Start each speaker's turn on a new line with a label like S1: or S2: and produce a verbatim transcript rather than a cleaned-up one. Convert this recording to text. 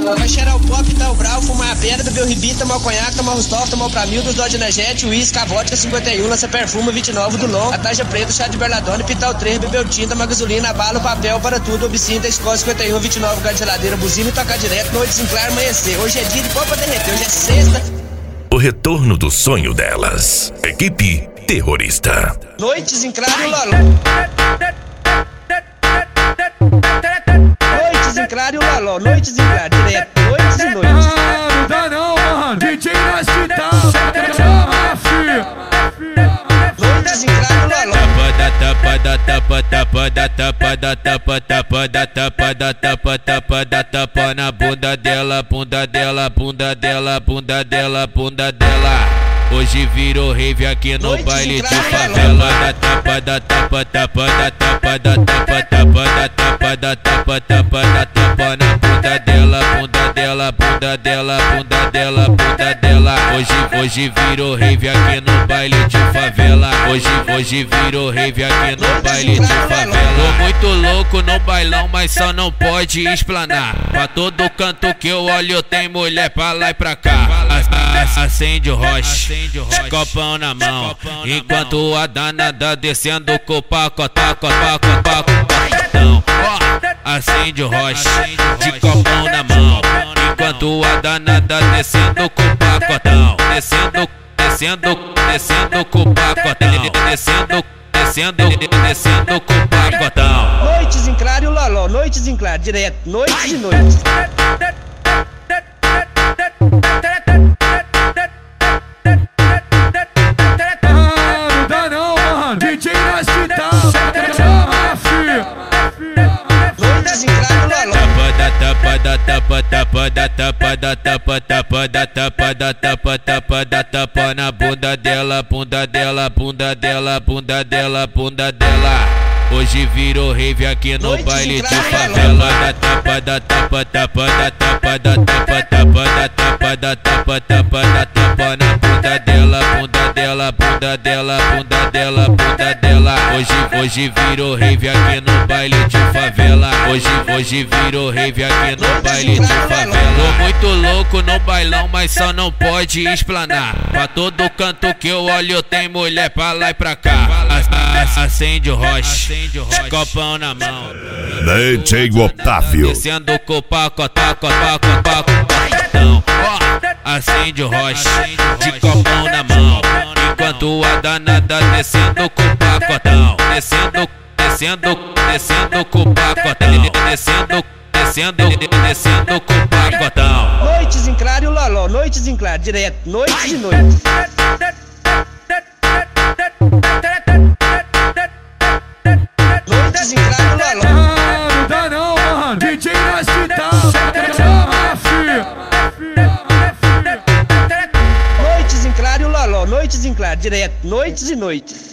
S1: Vai cheirar o pop, tá o brau, fumar a pedra, beber o ribi, tomar o conhaque, tomar o Rustov, tomar o Pramil, dos Dodge Energético, o uísque, a vodka cinquenta e um, lança perfume, vinte e nove do Long, a taja preta, o chá de berladona, pitar o três, beber o tinta, uma gasolina, a bala, o papel, para tudo, obscinta, escola cinquenta e um, vinte e nove, lugar de geladeira, buzina e tocar direto, noite sem claro, amanhecer. Hoje é dia de pó pra derreter, hoje é sexta.
S2: O retorno do sonho delas. Equipe Terrorista.
S1: Noites em claro, Lolo. Noites em claro, Lolo. Noites em claro, direto. Noites e noites.
S3: Ah, não dá não, mano. D J no hospital. Chama, filho.
S1: Noites em claro, Lolo.
S4: Tapa da tapa tapa da tapa da tapa tapa da tapa da tapa tapa da tapa na bunda dela, bunda dela, bunda dela, bunda dela, bunda dela. Hoje virou rave aqui no baile de favela. Da tapa da tapa tapa da tapa da tapa tapa da tapa da tapa tapa da tapa na bunda dela, bunda dela, bunda dela, bunda dela, bunda dela. Hoje hoje virou rave aqui no baile de favela. Hoje hoje virou rave aqui no baile de favela. Tô muito louco no bailão, mas só não pode explanar. Pra todo canto que eu olho tem mulher pra lá e pra cá. Acende o roche, copão na mão, enquanto a danada descendo com o pacotá, copá, copá, copá. Acende o roche, de copão na mão, enquanto a danada descendo com o pacotão, descendo, descendo, descendo com o pacotão, descendo, descendo, descendo com o pacotão.
S1: Noites em claro, Lolo. Noites em claro, direto. Noites e noites.
S3: D J no hospital. Chama, filho.
S1: Noites em claro, Lolo.
S4: Tapa da tapa tapa da tapa da tapa tapa da tapa da tapa tapa da tapa na bunda dela, bunda dela, bunda dela, bunda dela, bunda dela. Hoje virou rave aqui no baile de favela. Da tapa da tapa tapa da tapa da tapa tapa da tapa da tapa tapa da tapa na bunda dela, bunda dela, bunda dela, bunda dela, bunda dela. Hoje hoje virou rave aqui no baile de favela. Hoje hoje virou rave aqui no baile de favela. Tô muito louco no bailão, mas só não pode explanar. Pra todo canto que eu olho tem mulher pra lá e pra cá. Acende o roche, copão na mão,
S2: D J Otávio.
S4: descendo com o pacotá, copá, copá, copá. Acende o roche, de copão na mão, enquanto a danada descendo com o pacotão, descendo, descendo, descendo com o pacotão, descendo, descendo, descendo com o pacotão.
S1: Noites em claro, Lolo. Noites em claro, direto. Noites e noites. Noites em claro, Lolo.
S3: Ah, não dá não, mano. D J no hospital. Chama, filho.
S1: Noites em claro, Lolo. Noites em claro, direto. Noites e noites.